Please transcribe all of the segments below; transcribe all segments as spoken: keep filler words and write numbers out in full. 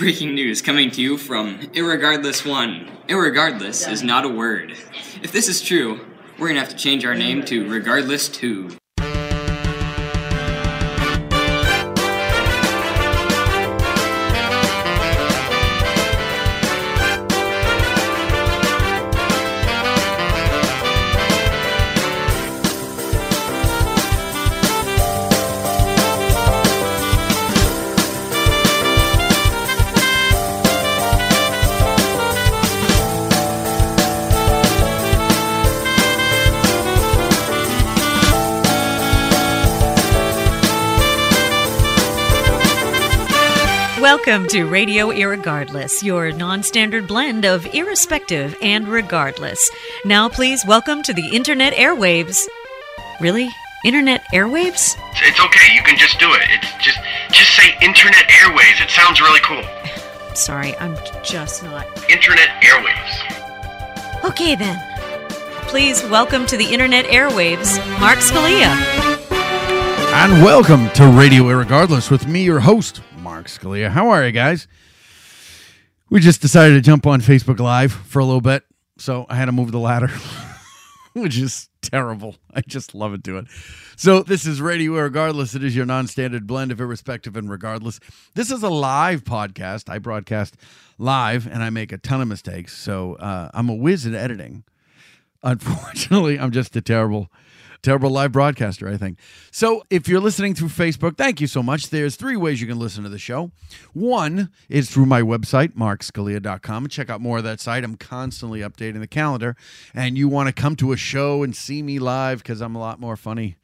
Breaking news coming to you from Irregardless One. Irregardless is not a word. If this is true, we're gonna have to change our name to Regardless Two. Welcome to Radio Irregardless, your non-standard blend of irrespective and regardless. Now please welcome to the Internet airwaves. Really? Internet airwaves? It's okay, you can just do it. It's just just say Internet airwaves. It sounds really cool. Sorry, I'm just not. Internet airwaves. Okay then. Please welcome to the Internet airwaves, Mark Scalia. And welcome to Radio Irregardless with me, your host, Mark Scalia. How are you guys? We just decided to jump on Facebook Live for a little bit, so I had to move the ladder, which is terrible. I just love it to it. So this is Radio Irregardless. It is your non-standard blend of irrespective and regardless. This is a live podcast. I broadcast live, and I make a ton of mistakes, so uh, I'm a whiz at editing. Unfortunately, I'm just a terrible Terrible live broadcaster, I think. So if you're listening through Facebook, thank you so much. There's three ways you can listen to the show. One is through my website, mark scalia dot com. Check out more of that site. I'm constantly updating the calendar. And you want to come to a show and see me live because I'm a lot more funny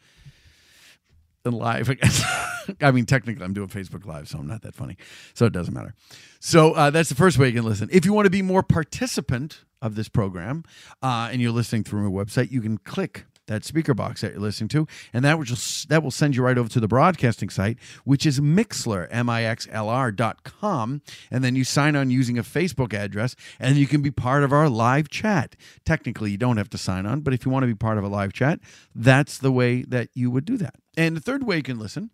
than live, I guess. I mean, technically, I'm doing Facebook Live, so I'm not that funny. So it doesn't matter. So uh, that's the first way you can listen. If you want to be more participant of this program uh, and you're listening through my website, you can click that speaker box that you're listening to, and that will just that will send you right over to the broadcasting site, which is Mixlr, M I X L R dot com, and then you sign on using a Facebook address, and you can be part of our live chat. Technically, you don't have to sign on, but if you want to be part of a live chat, that's the way that you would do that. And the third way you can listen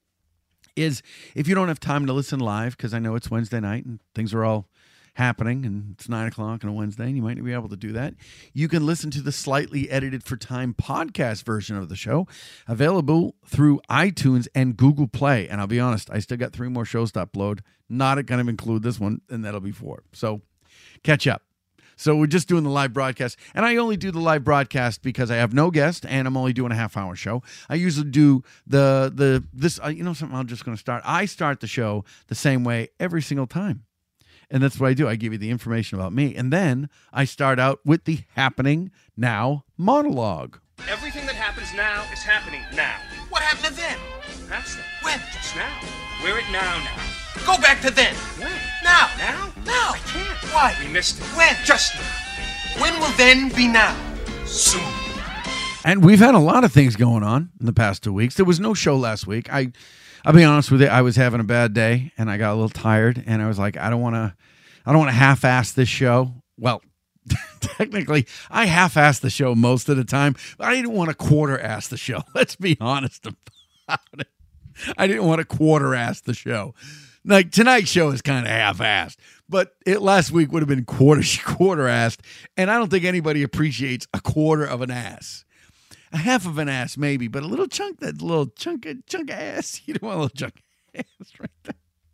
is if you don't have time to listen live, because I know it's Wednesday night and things are all happening and it's nine o'clock on a Wednesday and you might not be able to do that, you can listen to the slightly edited for time podcast version of the show, available through iTunes and Google Play. And I'll be honest, I still got three more shows to upload, not going to include this one, and that'll be four. So catch up. So we're just doing the live broadcast, and I only do the live broadcast because I have no guest and I'm only doing a half hour show. I usually do the the this uh, you know something, I'm just going to start I start the show the same way every single time. And that's what I do. I give you the information about me. And then I start out with the Happening Now monologue. Everything that happens now is happening now. What happened to then? Past then. When? Just now. We're at now now. Go back to then. When? Now. Now? Now. I can't. Why? We missed it. When? Just now. When will then be now? Soon. And we've had a lot of things going on in the past two weeks. There was no show last week. I... I'll be honest with you. I was having a bad day, and I got a little tired, and I was like, I don't want to, I don't want to half-ass this show. Well, technically, I half-ass the show most of the time, but I didn't want to quarter-ass the show. Let's be honest about it. I didn't want to quarter-ass the show. Like tonight's show is kind of half-assed, but it last week would have been quarter quarter-assed, and I don't think anybody appreciates a quarter of an ass. A half of an ass, maybe, but a little chunk, that little chunk of, chunk of ass. You don't want a little chunk of ass right there.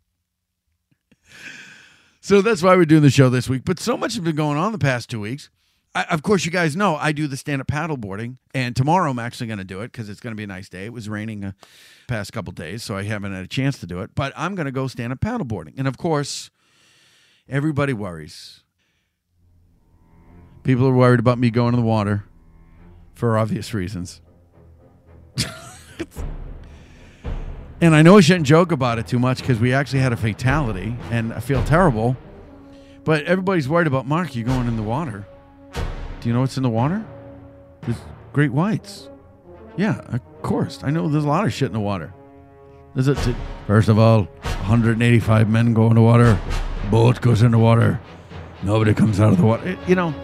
So that's why we're doing the show this week. But so much has been going on the past two weeks. I, of course, you guys know I do the stand-up paddleboarding, and tomorrow I'm actually going to do it because it's going to be a nice day. It was raining the past couple days, so I haven't had a chance to do it. But I'm going to go stand-up paddleboarding. And, of course, everybody worries. People are worried about me going in the water. For obvious reasons. And I know I shouldn't joke about it too much because we actually had a fatality and I feel terrible. But everybody's worried about, Mark, you going in the water. Do you know what's in the water? There's great whites. Yeah, of course. I know there's a lot of shit in the water. There's a t- First of all, one hundred eighty-five men go in the water. Boat goes in the water. Nobody comes out of the water. It, you know,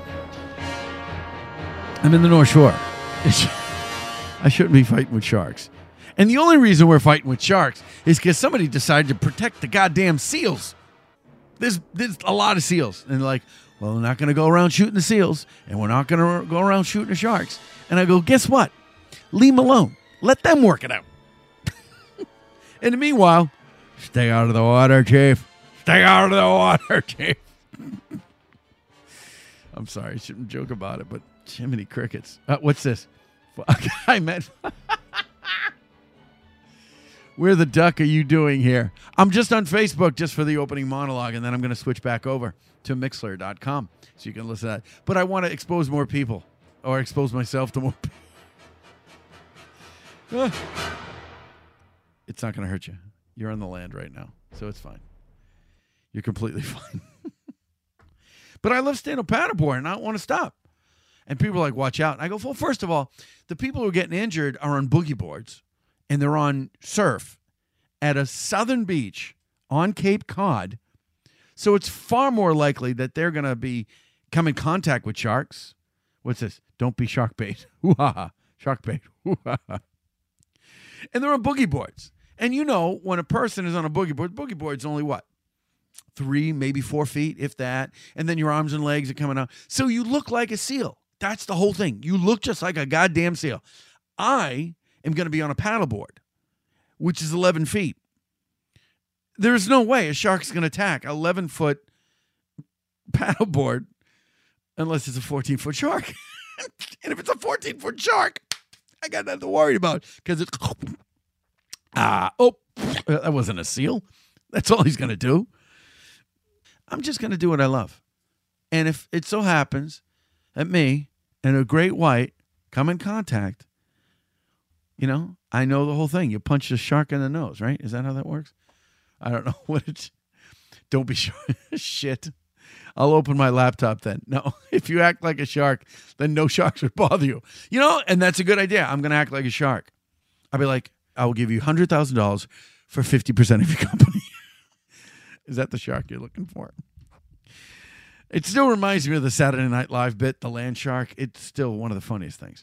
I'm in the North Shore. I shouldn't be fighting with sharks. And the only reason we're fighting with sharks is because somebody decided to protect the goddamn seals. There's, there's a lot of seals. And they're like, well, we're not going to go around shooting the seals, and we're not going to go around shooting the sharks. And I go, guess what? Leave them alone. Let them work it out. In the meanwhile, stay out of the water, Chief. Stay out of the water, Chief. I'm sorry, I shouldn't joke about it, but Jiminy Crickets. Uh, what's this? I meant... Where the duck are you doing here? I'm just on Facebook just for the opening monologue, and then I'm going to switch back over to Mixlr dot com so you can listen to that. But I want to expose more people, or expose myself to more people. It's not going to hurt you. You're on the land right now, so it's fine. You're completely fine. But I love stand-up paddleboard, and I don't want to stop. And people are like, watch out. And I go, well, first of all, the people who are getting injured are on boogie boards, and they're on surf at a southern beach on Cape Cod. So it's far more likely that they're going to be come in contact with sharks. What's this? Don't be shark bait. Ooh-ha-ha. Shark bait. Ooh-ha-ha. And they're on boogie boards. And you know, when a person is on a boogie board, boogie board's only what? Three, maybe four feet, if that. And then your arms and legs are coming out. So you look like a seal. That's the whole thing. You look just like a goddamn seal. I am going to be on a paddleboard, which is eleven feet. There's no way a shark's going to attack an eleven-foot paddleboard unless it's a fourteen-foot shark. And if it's a fourteen-foot shark, I got nothing to worry about because it's... Ah, oh, that wasn't a seal. That's all he's going to do. I'm just going to do what I love. And if it so happens that me and a great white come in contact, you know, I know the whole thing. You punch the shark in the nose, right? Is that how that works? I don't know what it's... Don't be sure. Shit. I'll open my laptop then. No, if you act like a shark, then no sharks would bother you. You know, and that's a good idea. I'm going to act like a shark. I'll be like, I will give you one hundred thousand dollars for fifty percent of your company. Is that the shark you're looking for? It still reminds me of the Saturday Night Live bit, the land shark. It's still one of the funniest things.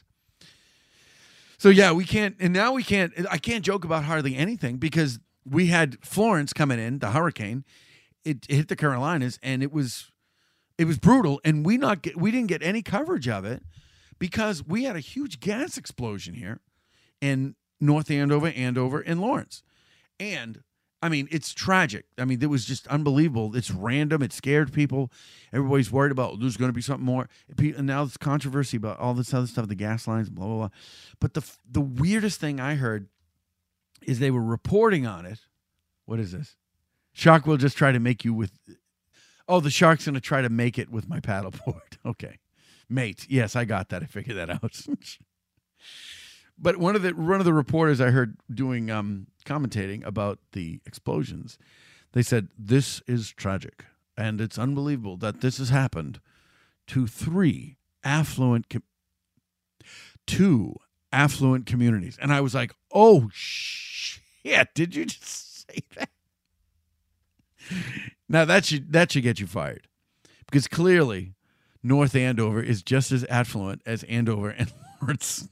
So, yeah, we can't, and now we can't, I can't joke about hardly anything because we had Florence coming in, the hurricane. It hit the Carolinas, and it was it was brutal, and we not get, we didn't get any coverage of it because we had a huge gas explosion here in North Andover, Andover, and Lawrence. And, I mean, it's tragic. I mean, it was just unbelievable. It's random. It scared people. Everybody's worried about there's going to be something more. And now there's controversy about all this other stuff, the gas lines, blah, blah, blah. But the the weirdest thing I heard is they were reporting on it. What is this? Shark will just try to make you with... Oh, the shark's going to try to make it with my paddleboard. Okay. Mate. Yes, I got that. I figured that out. But one of the one of the reporters I heard doing um, commentating about the explosions, they said, this is tragic. And it's unbelievable that this has happened to three affluent... Com- two affluent communities. And I was like, oh, shit. Did you just say that? Now, that should, that should get you fired. Because clearly, North Andover is just as affluent as Andover and Lawrence.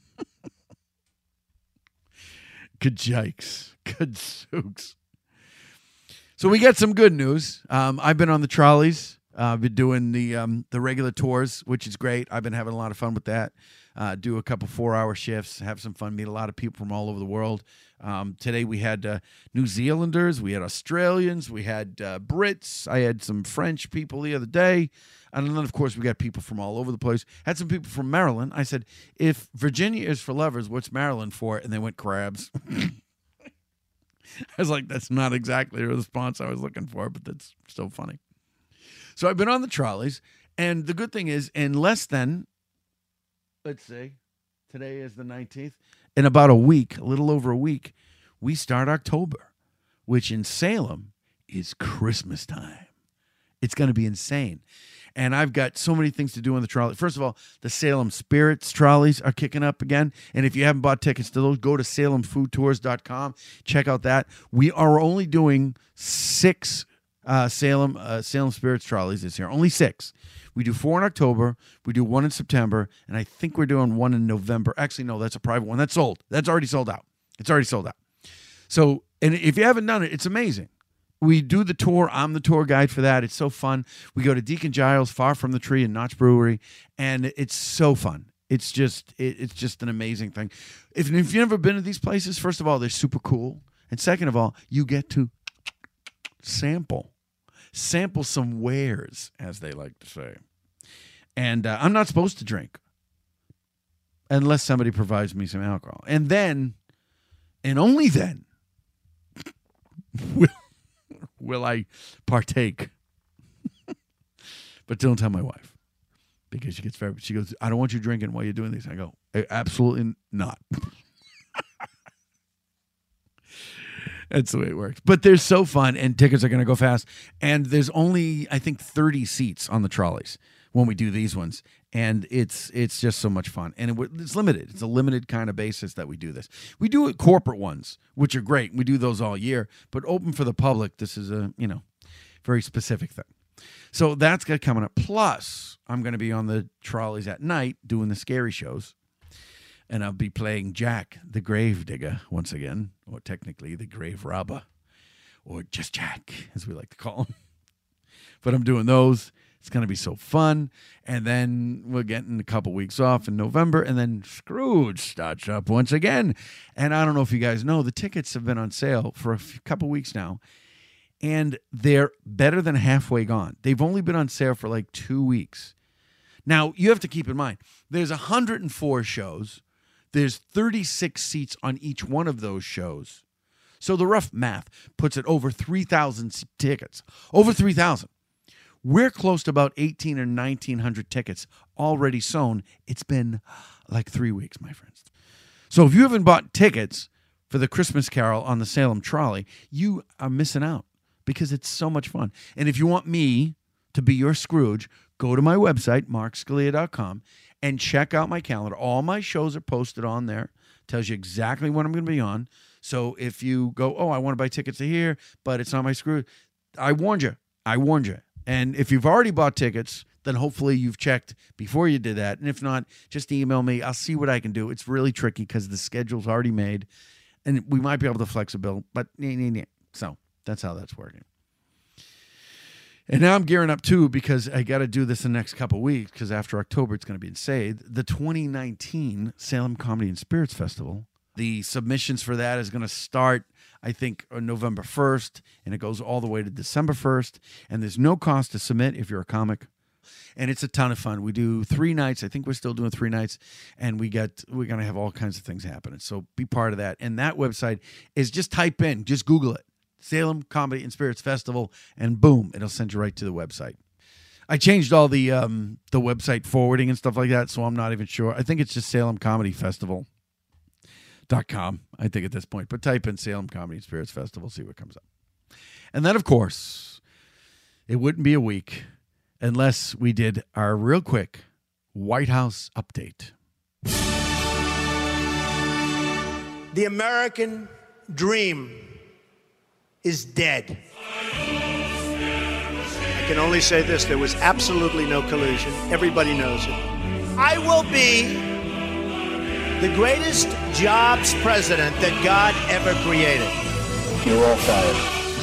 Good jikes. Good sooks. So we got some good news. Um, I've been on the trolleys. Uh, I've been doing the um, the regular tours, which is great. I've been having a lot of fun with that. Uh, do a couple four-hour shifts, have some fun, meet a lot of people from all over the world. Um, today we had uh, New Zealanders, we had Australians, we had uh, Brits. I had some French people the other day. And then, of course, we got people from all over the place. Had some people from Maryland. I said, if Virginia is for lovers, what's Maryland for? And they went crabs. I was like, that's not exactly the response I was looking for, but that's still funny. So I've been on the trolleys. And the good thing is, in less than... Let's see. Today is the nineteenth. In about a week, a little over a week, we start October, which in Salem is Christmas time. It's going to be insane. And I've got so many things to do on the trolley. First of all, the Salem Spirits trolleys are kicking up again. And if you haven't bought tickets to those, go to salem food tours dot com. Check out that. We are only doing six uh, Salem uh, Salem Spirits trolleys this year. Only six. We do four in October, we do one in September, and I think we're doing one in November. Actually, no, that's a private one. That's sold. That's already sold out. It's already sold out. So, and if you haven't done it, it's amazing We do the tour. I'm the tour guide for that. It's so fun. We go to Deacon Giles, Far From the Tree, and Notch Brewery, and it's so fun. It's just it, it's just an amazing thing. If, if you've never been to these places, first of all, they're super cool. And second of all, you get to sample. Sample some wares, as they like to say. And uh, I'm not supposed to drink unless somebody provides me some alcohol. And then, and only then, will, will I partake. But don't tell my wife. Because she gets very, she goes, I don't want you drinking while you're doing these. I go, absolutely not. That's the way it works. But they're so fun, and tickets are going to go fast. And there's only, I think, thirty seats on the trolleys when we do these ones. And it's it's just so much fun. And it, it's limited. It's a limited kind of basis that we do this. We do it corporate ones, which are great. We do those all year. But open for the public, this is a, you know, very specific thing. So that's got coming up. Plus, I'm going to be on the trolleys at night doing the scary shows. And I'll be playing Jack, the grave digger, once again. Or technically, the grave robber. Or just Jack, as we like to call him. But I'm doing those. It's going to be so fun. And then we're getting a couple weeks off in November. And then Scrooge starts up once again. And I don't know if you guys know, the tickets have been on sale for a few, couple weeks now. And they're better than halfway gone. They've only been on sale for like two weeks. Now, you have to keep in mind, there's one hundred four shows. There's thirty-six seats on each one of those shows. So the rough math puts it over three thousand tickets. Over three thousand. We're close to about eighteen or nineteen hundred tickets already sewn. It's been like three weeks, my friends. So if you haven't bought tickets for the Christmas Carol on the Salem Trolley, you are missing out because it's so much fun. And if you want me to be your Scrooge, go to my website, mark scalia dot com, and check out my calendar. All my shows are posted on there. Tells you exactly when I'm going to be on. So if you go, oh, I want to buy tickets to here, but it's not my Scrooge, I warned you. I warned you. And if you've already bought tickets, then hopefully you've checked before you did that. And if not, just email me. I'll see what I can do. It's really tricky because the schedule's already made. And we might be able to flex a bill, but nah, nah, nah. So that's how that's working. And now I'm gearing up, too, because I got to do this in the next couple of weeks, because after October, it's going to be in Sade. The twenty nineteen Salem Comedy and Spirits Festival. The submissions for that is going to start, I think, on November first, and it goes all the way to December first. And there's no cost to submit if you're a comic. And it's a ton of fun. We do three nights. I think we're still doing three nights. And we get, we're going to have all kinds of things happening. So be part of that. And that website is just type in, just Google it. Salem Comedy and Spirits Festival, and boom, it'll send you right to the website. I changed all the um, the website forwarding and stuff like that, so I'm not even sure. I think it's just Salem Comedy Festival dot com, I think, at this point. But type in Salem Comedy and Spirits Festival, see what comes up. And then, of course, it wouldn't be a week unless we did our real quick White House update. The American dream is dead. I can only say this, there was absolutely no collusion. Everybody knows it. I will be the greatest jobs president that God ever created. You're all fired.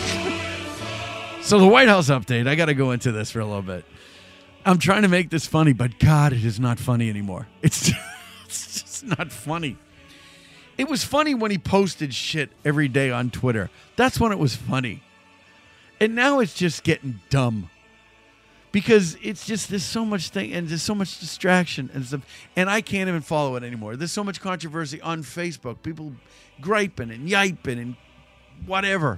So the White House update, I got to go into this for a little bit. I'm trying to make this funny, but God, it is not funny anymore. It's just, it's just not funny. It was funny when he posted shit every day on Twitter. That's when it was funny. And now it's just getting dumb. Because it's just, there's so much thing, and there's so much distraction and stuff. And I can't even follow it anymore. There's so much controversy on Facebook. People griping and yiping and whatever.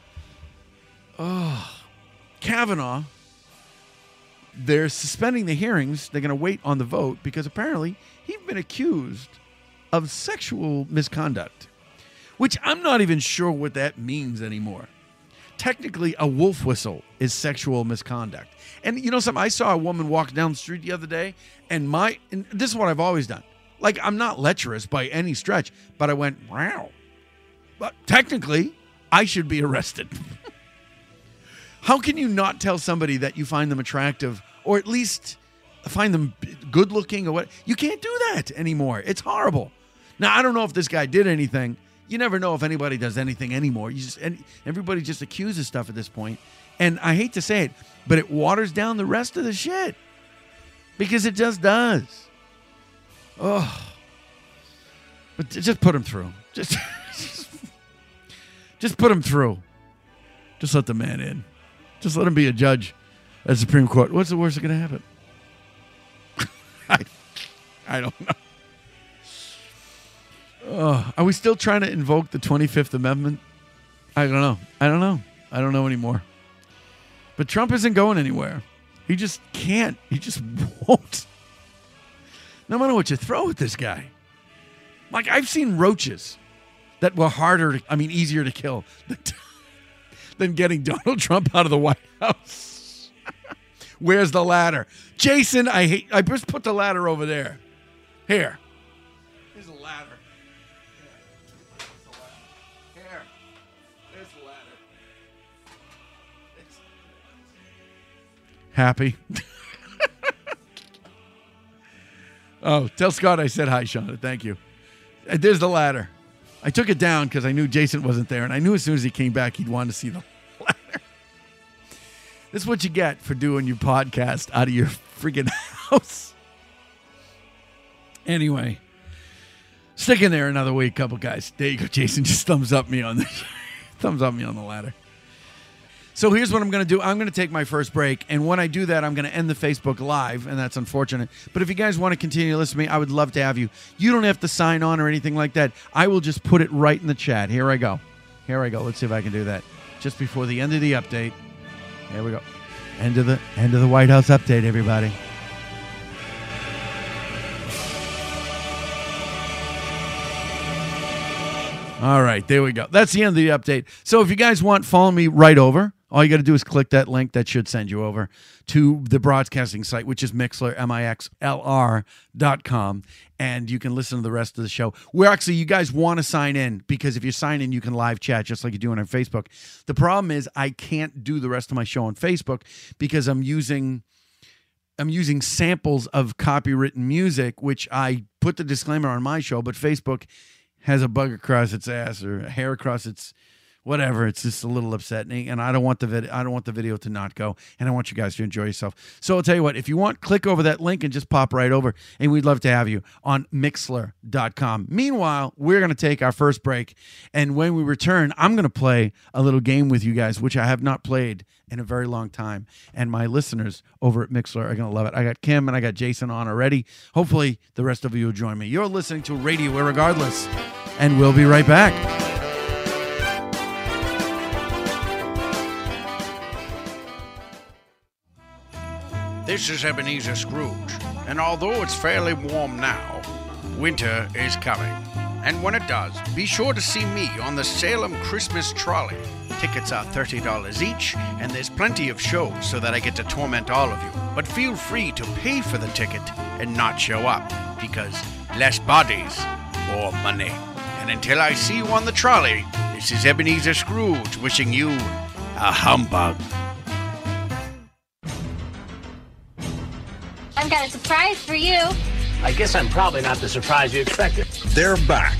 Oh. Kavanaugh, they're suspending the hearings. They're going to wait on the vote because apparently he's been accused of sexual misconduct, which I'm not even sure what that means anymore. Technically, a wolf whistle is sexual misconduct. And you know something? I saw a woman walk down the street the other day, and my and this is what I've always done. Like, I'm not lecherous by any stretch, but I went, wow. But technically, I should be arrested. How can you not tell somebody that you find them attractive, or at least find them good looking or what? You can't do that anymore. It's horrible. Now, I don't know if this guy did anything. you never know if anybody does anything anymore. You just and everybody just accuses stuff at this point. And I hate to say it, but it waters down the rest of the shit. Because it just does. Oh. But just put him through. Just, just put him through. Just let the man in. Just let him be a judge at the Supreme Court. What's the worst that's going to happen? I, I don't know. Oh, are we still trying to invoke the twenty-fifth Amendment? I don't know. I don't know. I don't know anymore. But Trump isn't going anywhere. He just can't. He just won't. No matter what you throw at this guy. Like, I've seen roaches that were harder, to, I mean, easier to kill than, than getting Donald Trump out of the White House. Where's the ladder? Jason, I hate, I just put the ladder over there. Here. Here's the ladder. Here. Here. There's the ladder. It's... Happy? Oh, tell Scott I said hi, Shauna. Thank you. There's the ladder. I took it down because I knew Jason wasn't there, and I knew as soon as he came back, he'd want to see the ladder. This is what you get for doing your podcast out of your freaking house. Anyway, stick in there another week, couple guys. There you go, Jason. Just thumbs up me on the thumbs up me on the ladder. So here's what I'm going to do. I'm going to take my first break, and when I do that, I'm going to end the Facebook Live, and that's unfortunate. But if you guys want to continue to listen to me, I would love to have you. You don't have to sign on or anything like that. I will just put it right in the chat. Here I go. Here I go. Let's see if I can do that. Just before the end of the update. Here we go. End of the end of the White House update, everybody. All right, there we go. That's the end of the update. So if you guys want, follow me right over. All you got to do is click that link. That should send you over to the broadcasting site, which is Mixlr, M I X L R dot com. And you can listen to the rest of the show. Where actually you guys want to sign in, because if you sign in, you can live chat just like you're doing on Facebook. The problem is I can't do the rest of my show on Facebook because I'm using... I'm using samples of copywritten music, which I put the disclaimer on my show, but Facebook has a bug across its ass or a hair across its whatever. It's just a little upsetting, and I don't want the vid- I don't want the video to not go, and I want you guys to enjoy yourself. So I'll tell you what, if you want, click over that link and just pop right over, and we'd love to have you on Mixlr dot com. Meanwhile, we're going to take our first break, and when we return, I'm going to play a little game with you guys, which I have not played in a very long time, and my listeners over at Mixlr are going to love it. I got Kim and I got Jason on already. Hopefully, the rest of you will join me. You're listening to Radio Irregardless, and we'll be right back. This is Ebenezer Scrooge, and although it's fairly warm now, winter is coming. And when it does, be sure to see me on the Salem Christmas Trolley. Tickets are thirty dollars each, and there's plenty of shows so that I get to torment all of you. But feel free to pay for the ticket and not show up, because less bodies, more money. And until I see you on the trolley, this is Ebenezer Scrooge wishing you a humbug. I've got a surprise for you. I guess I'm probably not the surprise you expected. They're back.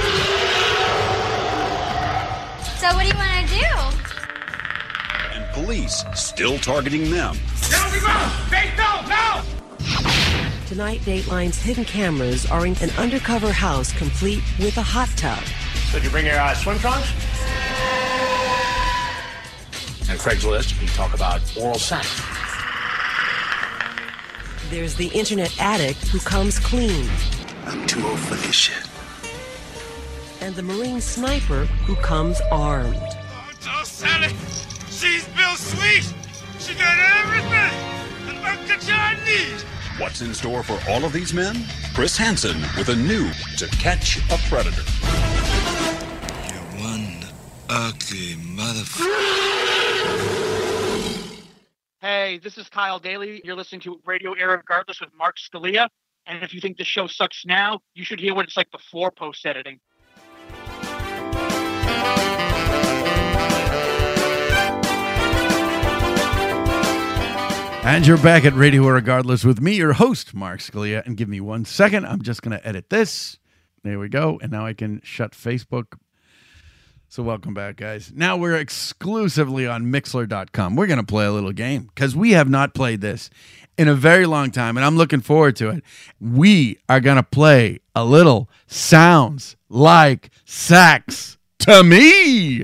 So what do you want to do? And police still targeting them. Now we go! They don't! No! Tonight, Dateline's hidden cameras are in an undercover house complete with a hot tub. So did you bring your uh, swim trunks? And Craigslist, we talk about oral sex. There's the internet addict who comes clean. I'm too old for this shit. And the Marine sniper who comes armed. Oh, tell Sally, she's Bill Sweet. She got everything an Uncle John needs. What's in store for all of these men? Chris Hansen with a new To Catch a Predator. You one ugly motherfucker. Hey, this is Kyle Daly. You're listening to Radio Irregardless with Mark Scalia. And if you think the show sucks now, you should hear what it's like before post-editing. And you're back at Radio Irregardless with me, your host, Mark Scalia. And give me one second. I'm just going to edit this. There we go. And now I can shut Facebook So welcome back, guys. Now we're exclusively on Mixler dot com. We're going to play a little game because we have not played this in a very long time, and I'm looking forward to it. We are going to play a little Sounds Like Sax to Me.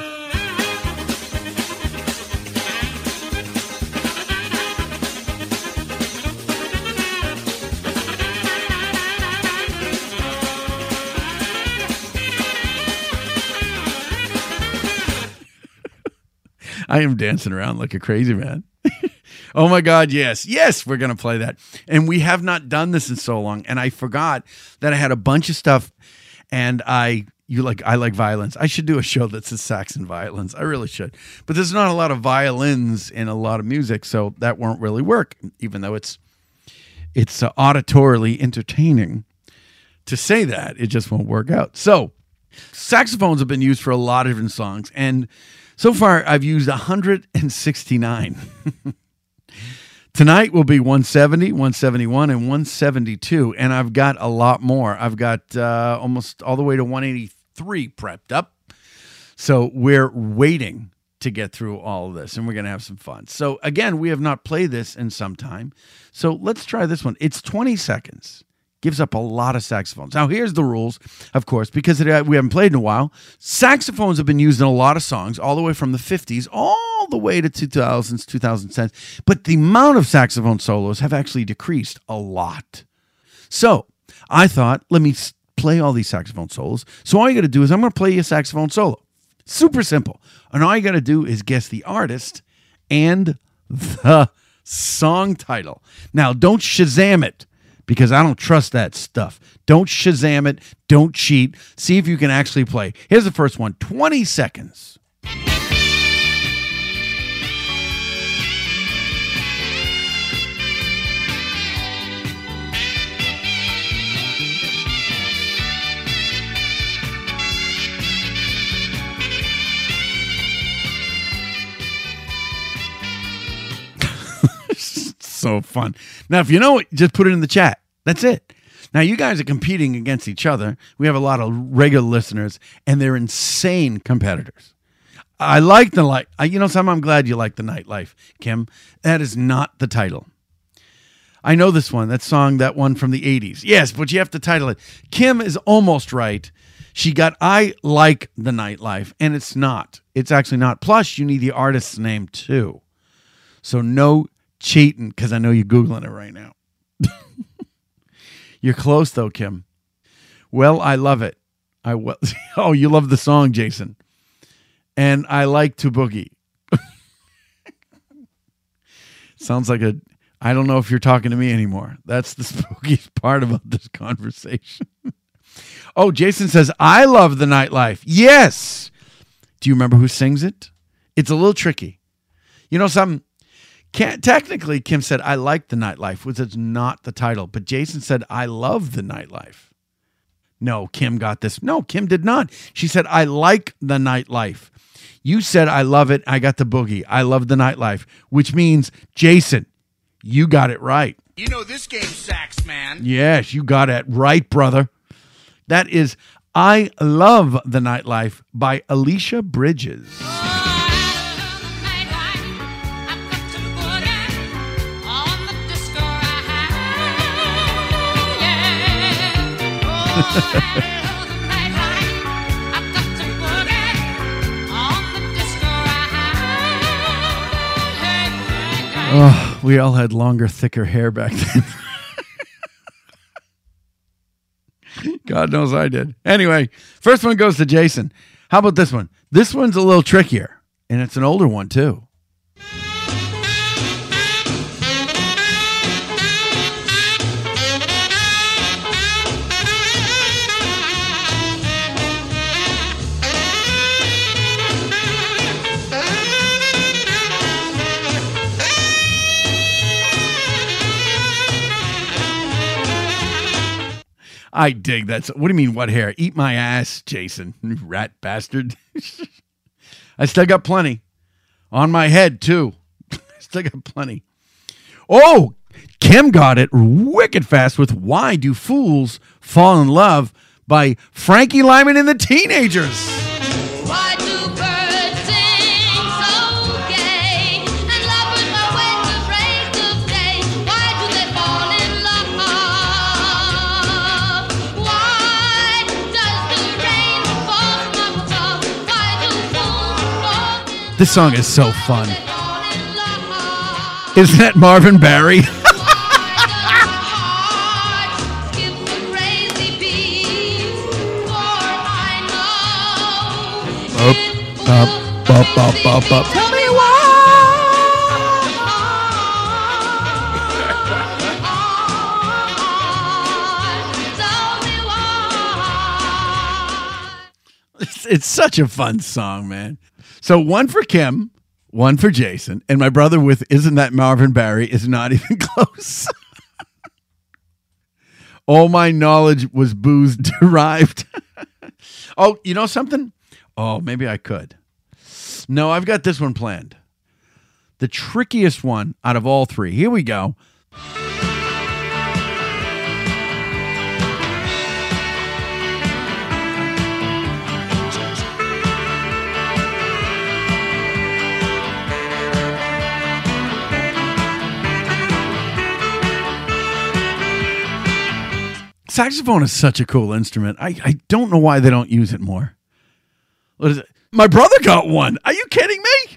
I am dancing around like a crazy man. Oh my God, yes. Yes, we're going to play that. And we have not done this in so long. And I forgot that I had a bunch of stuff and I you like I like violins. I should do a show that says sax and violins. I really should. But there's not a lot of violins in a lot of music, so that won't really work, even though it's it's uh, auditorily entertaining to say that. It just won't work out. So, saxophones have been used for a lot of different songs, and so far, I've used one hundred sixty-nine. Tonight will be one seventy, one seventy-one, and one seventy-two, and I've got a lot more. I've got uh, almost all the way to one eighty-three prepped up. So we're waiting to get through all of this, and we're going to have some fun. So again, we have not played this in some time. So let's try this one. It's twenty seconds. Gives up a lot of saxophones. Now, here's the rules, of course, because it, we haven't played in a while. Saxophones have been used in a lot of songs, all the way from the fifties, all the way to two thousands, two thousand tens. But the amount of saxophone solos have actually decreased a lot. So I thought, let me play all these saxophone solos. So all you got to do is I'm going to play you a saxophone solo. Super simple. And all you got to do is guess the artist and the song title. Now, don't Shazam it, because I don't trust that stuff. Don't Shazam it. Don't cheat. See if you can actually play. Here's the first one. twenty seconds. So fun. Now, if you know it, just put it in the chat. That's it. Now, you guys are competing against each other. We have a lot of regular listeners, and they're insane competitors. I like the light. You know, some I'm glad you like the nightlife, Kim. That is not the title. I know this one. That song, that one from the eighties. Yes, but you have to title it. Kim is almost right. She got I Like the Nightlife, and it's not. It's actually not. Plus, you need the artist's name, too. So, no cheating, because I know you're Googling it right now. You're close, though, Kim. Well, I love it. I well, Oh, you love the song, Jason. And I like to boogie. Sounds like a... I don't know if you're talking to me anymore. That's the spookiest part about this conversation. Oh, Jason says, I love the nightlife. Yes. Do you remember who sings it? It's a little tricky. You know something? Can't, technically, Kim said, I like the nightlife, which is not the title. But Jason said, I love the nightlife. No, Kim got this. No, Kim did not. She said, I like the nightlife. You said, I love it. I got the boogie. I love the nightlife, which means, Jason, you got it right. You know this game, sax man. Yes, you got it right, brother. That is I Love the Nightlife by Alicia Bridges. Oh, we all had longer, thicker hair back then. God knows I did. Anyway, first one goes to Jason. How about this one? This one's a little trickier, and it's an older one, too. I dig that. What do you mean, what hair? Eat my ass, Jason, rat bastard. I still got plenty. On my head, too. Still got plenty. Oh, Kim got it wicked fast with Why Do Fools Fall in Love by Frankie Lyman and the Teenagers. Why This song is so fun. Isn't that Marvin Barry? Up, up, up, up, up, up. Tell me why. It's, it's such a fun song, man. So one for Kim, one for Jason, and my brother with Isn't That Marvin Barry is not even close. All my knowledge was booze derived. Oh, you know something? Oh, maybe I could. No, I've got this one planned. The trickiest one out of all three. Here we go. Saxophone is such a cool instrument. I, I don't know why they don't use it more. What is it? My brother got one. Are you kidding me?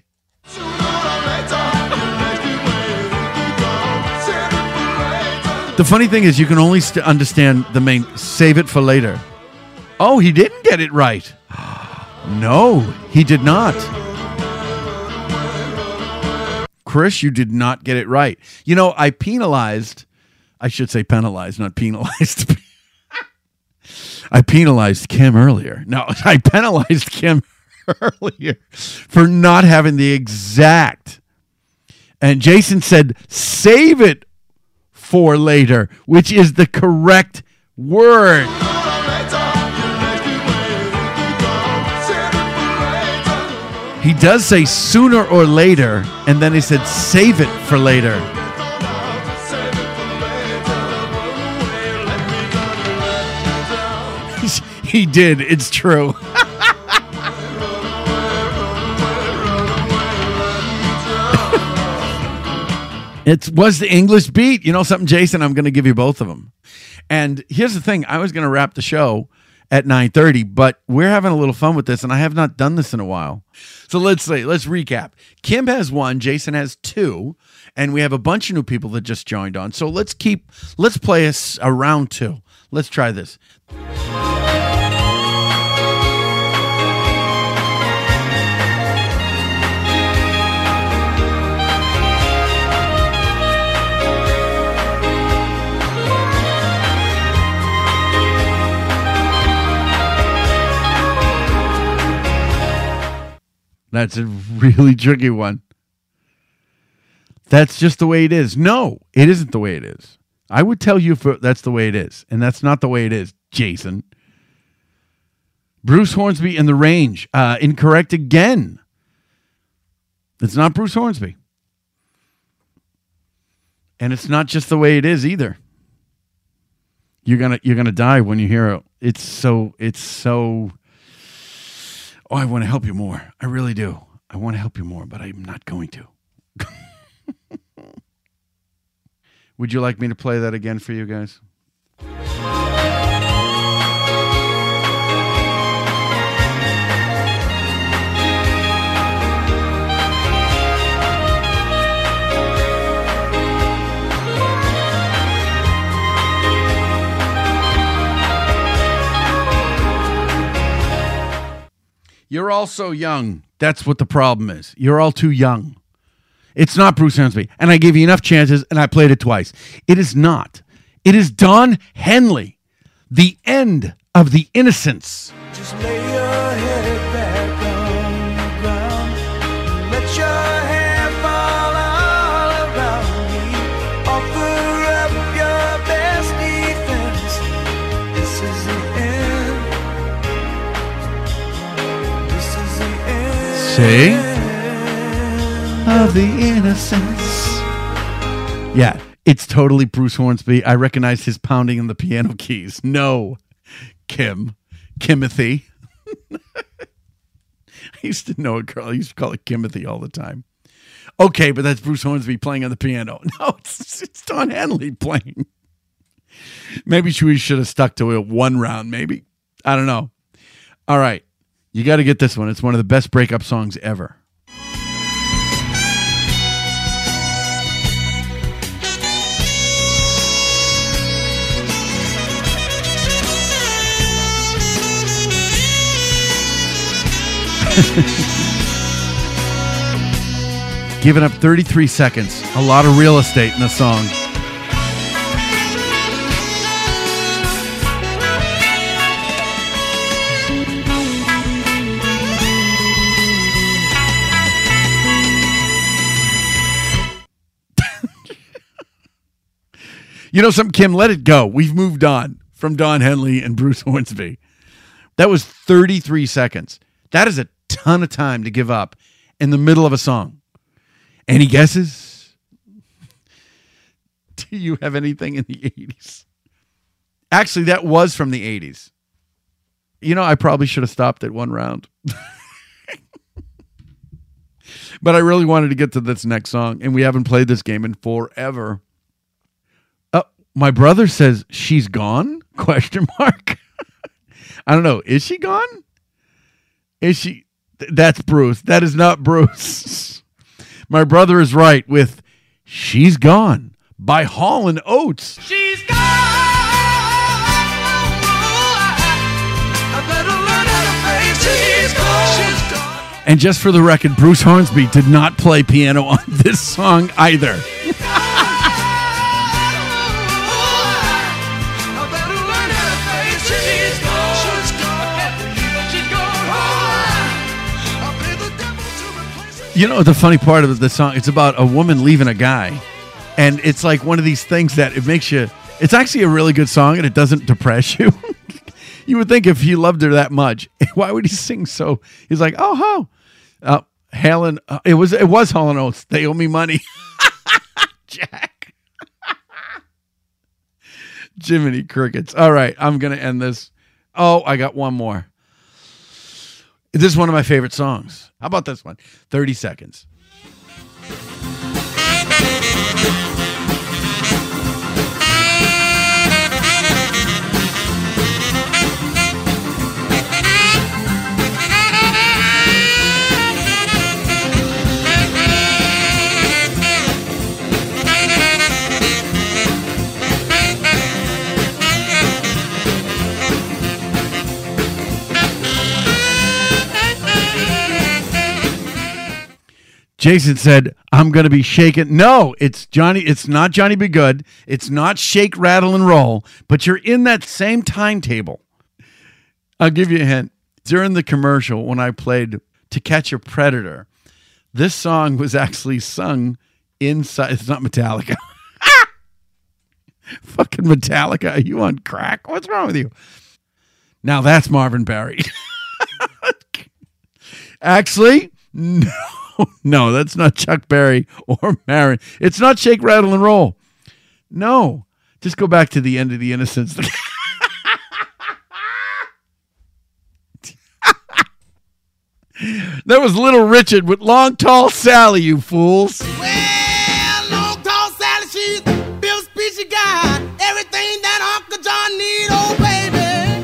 The funny thing is you can only st- understand the main save it for later. Oh, he didn't get it right. No, he did not. Chris, you did not get it right. You know, I penalized, I should say penalized, not penalized. I penalized Kim earlier. No, I penalized Kim earlier for not having the exact. And Jason said, save it for later, which is the correct word. He does say sooner or later, and then he said, save it for later. He did. It's true. It was the English beat. You know something, Jason? I'm going to give you both of them. And here's the thing. I was going to wrap the show at nine thirty, but we're having a little fun with this, and I have not done this in a while. So let's see. Let's recap. Kim has one. Jason has two. And we have a bunch of new people that just joined on. So let's keep, let's play a, a round two. Let's try this. That's a really tricky one. That's just the way it is. No, it isn't the way it is. I would tell you if that's the way it is, and that's not the way it is, Jason. Bruce Hornsby in the range. Uh, incorrect again. It's not Bruce Hornsby. And it's not just the way it is either. You're gonna you're gonna die when you hear it. It's so it's so Oh, I want to help you more. I really do. I want to help you more, but I'm not going to. Would you like me to play that again for you guys? You're all so young. That's what the problem is. You're all too young. It's not Bruce Hornsby. And I gave you enough chances, and I played it twice. It is not. It is Don Henley. The End of the Innocents. Just lay your head back on the ground. Let your hair fall all around me. Offer up your best defense. This is the end. This is the end. See? Of the Innocents. Yeah, it's totally Bruce Hornsby. I recognize his pounding in the piano keys. No, Kim. Kimothy. I used to know a girl. I used to call it Kimothy all the time. Okay, but that's Bruce Hornsby playing on the piano. No, it's, it's Don Henley playing. Maybe we should have stuck to it one round, maybe. I don't know. All right. You got to get this one. It's one of the best breakup songs ever. Giving up thirty-three seconds. A lot of real estate in the song. You know something, Kim? Let it go. We've moved on from Don Henley and Bruce Hornsby. That was thirty-three seconds. That is a ton of time to give up in the middle of a song. Any guesses? Do you have anything in the eighties? Actually, that was from the eighties. You know, I probably should have stopped at one round. But I really wanted to get to this next song, and we haven't played this game in forever. My brother says she's gone? Question mark. I don't know. Is she gone? Is she? That's Bruce. That is not Bruce. My brother is right with She's Gone by Hall and Oates. She's gone. I better learn how to face she's gone. She's gone. And just for the record, Bruce Hornsby did not play piano on this song either. You know, the funny part of the song, it's about a woman leaving a guy. And it's like one of these things that it makes you, it's actually a really good song and it doesn't depress you. You would think if he loved her that much, why would he sing so? He's like, oh, ho. Uh, Helen, uh, it was it was Hall and Oates. They owe me money. Jack. Jiminy Crickets. All right, I'm going to end this. Oh, I got one more. This is one of my favorite songs. How about this one? thirty seconds. Jason said, I'm going to be shaking. No, it's Johnny. It's not Johnny Be Good. It's not Shake, Rattle, and Roll, but you're in that same timetable. I'll give you a hint. During the commercial, when I played To Catch a Predator, this song was actually sung inside. It's not Metallica. Fucking Metallica. Are you on crack? What's wrong with you? Now that's Marvin Berry. Actually, no. No, that's not Chuck Berry or Marin. It's not Shake, Rattle, and Roll. No. Just go back to the end of The Innocents. That was Little Richard with Long Tall Sally, you fools. Well, Long Tall Sally, she's Bill Speechy got everything that Uncle John need, oh baby.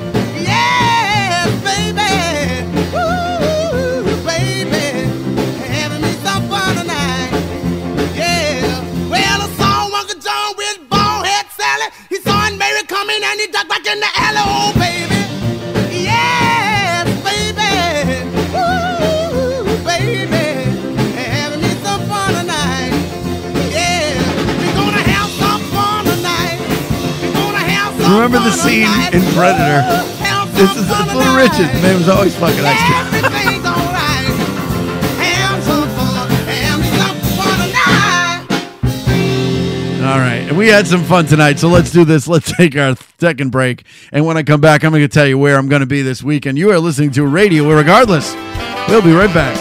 Yeah, baby. Ooh, baby. Having me some fun tonight. Yeah. Well, I saw Uncle John with bald head Sally. He saw Aunt Mary coming and he ducked back in the alley, oh baby. Yeah, baby. Ooh, baby. Having me some fun tonight. Yeah. We're gonna have some fun tonight. We're gonna have some Remember the fun scene tonight. in Predator? This is it's Little Richard. The name was always fucking extra. Everything's all right. Have some fun. Have me some fun tonight. All right. And we had some fun tonight, so let's do this. Let's take our second break. And when I come back, I'm going to tell you where I'm going to be this weekend. You are listening to Radio Irregardless. We'll be right back.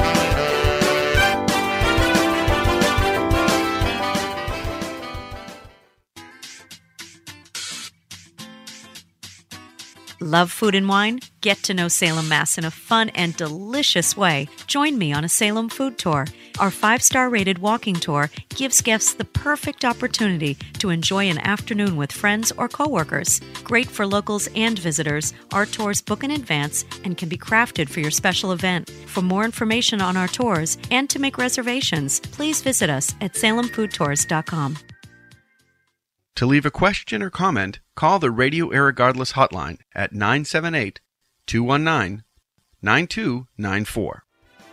Love food and wine? Get to know Salem, Mass in a fun and delicious way. Join me on a Salem food tour. Our five-star rated walking tour gives guests the perfect opportunity to enjoy an afternoon with friends or coworkers. Great for locals and visitors, our tours book in advance and can be crafted for your special event. For more information on our tours and to make reservations, please visit us at salem food tours dot com. To leave a question or comment, call the Radio Irregardless hotline at nine seven eight, two one nine, nine two nine four.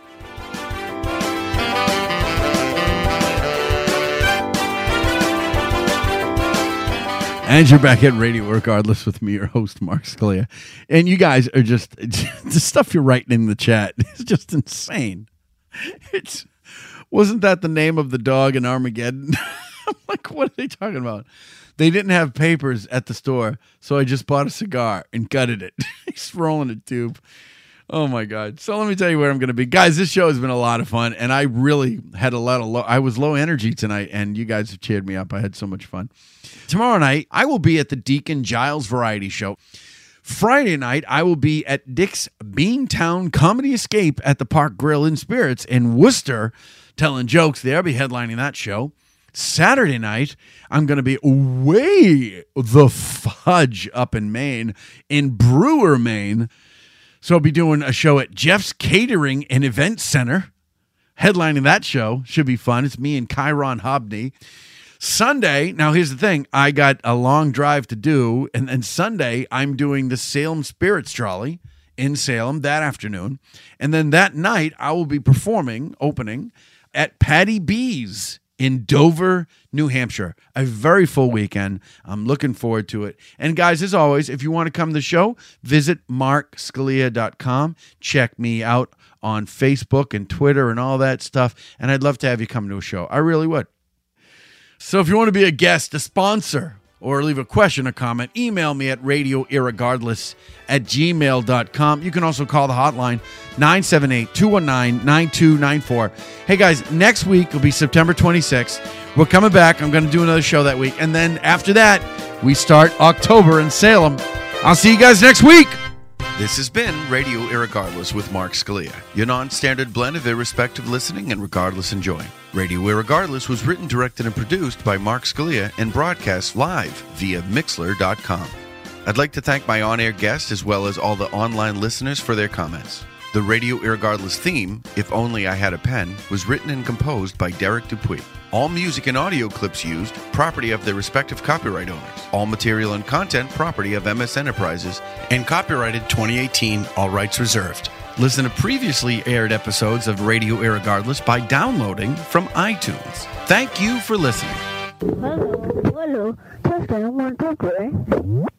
And you're back at Radio Regardless with me, your host, Mark Scalia. And you guys are just, the stuff you're writing in the chat is just insane. It's, wasn't that the name of the dog in Armageddon? I'm like, what are they talking about? They didn't have papers at the store, so I just bought a cigar and gutted it. He's rolling a tube. Oh, my God. So let me tell you where I'm going to be. Guys, this show has been a lot of fun, and I really had a lot of low, I was low energy tonight, and you guys have cheered me up. I had so much fun. Tomorrow night, I will be at the Deacon Giles Variety Show. Friday night, I will be at Dick's Beantown Comedy Escape at the Park Grill and Spirits in Worcester, telling jokes there. I'll be headlining that show. Saturday night, I'm going to be way the fudge up in Maine, in Brewer, Maine. So I'll be doing a show at Jeff's Catering and Event Center. Headlining that show. Should be fun. It's me and Chiron Hobney. Sunday, now here's the thing. I got a long drive to do. And then Sunday, I'm doing the Salem Spirits Trolley in Salem that afternoon. And then that night, I will be performing, opening, at Patty B's in Dover, New Hampshire. A very full weekend. I'm looking forward to it. And guys, as always, if you want to come to the show, visit mark scalia dot com. Check me out on Facebook and Twitter and all that stuff. And I'd love to have you come to a show. I really would. So if you want to be a guest, a sponsor, or leave a question or comment, email me at radio irregardless at gmail dot com. You can also call the hotline, nine seven eight, two one nine, nine two nine four. Hey, guys, next week will be September twenty-sixth. We're coming back. I'm going to do another show that week. And then after that, we start October in Salem. I'll see you guys next week. This has been Radio Irregardless with Mark Scalia, your non-standard blend of irrespective listening and regardless enjoying. Radio Irregardless was written, directed, and produced by Mark Scalia and broadcast live via Mixler dot com. I'd like to thank my on-air guests as well as all the online listeners for their comments. The Radio Irregardless theme, If Only I Had a Pen, was written and composed by Derek Dupuy. All music and audio clips used, property of their respective copyright owners. All material and content, property of M S Enterprises, and copyrighted twenty eighteen, all rights reserved. Listen to previously aired episodes of Radio Irregardless by downloading from iTunes. Thank you for listening. Hello, hello, testing one, two, three.